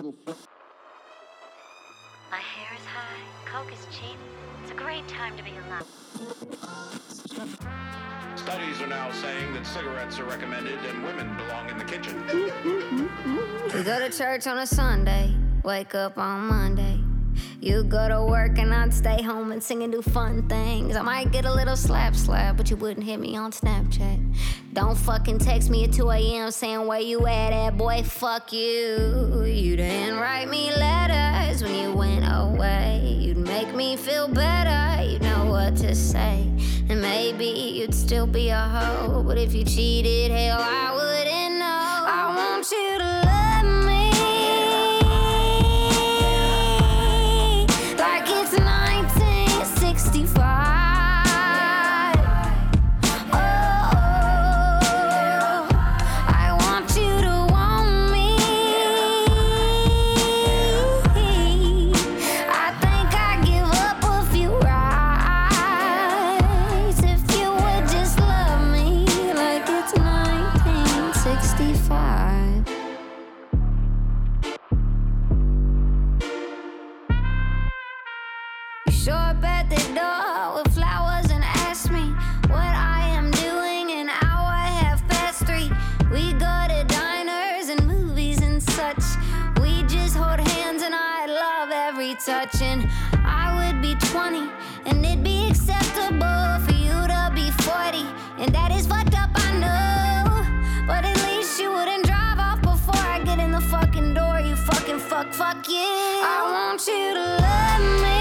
My hair is high, coke is cheap. It's a great time to be alive. Studies are now saying that cigarettes are recommended and women belong in the kitchen. We go to church on a Sunday, wake up on Monday. You go to work and I'd stay home and sing and do fun things. I might get a little slap, but you wouldn't hit me on Snapchat. Don't fucking text me at 2 a.m. saying where you at, boy, fuck you. You didn't write me letters when you went away. You'd make me feel better, you'd know what to say. And maybe you'd still be a hoe, but if you cheated, hell, I wouldn't know. I want you to love me like it's 1965. Oh, I want you to want me. I think I'd give up a few rides if you would just love me like it's 1965. You show up at the door with flowers and ask me what I am doing an hour 3:30. We go to diners and movies and such. We just hold hands and I love every touch. And I would be 20 and it'd be acceptable for you to be 40. And that is fucked up, I know, but at least you wouldn't drive off before I get in the fucking door. You fucking fuck you. I want you to love me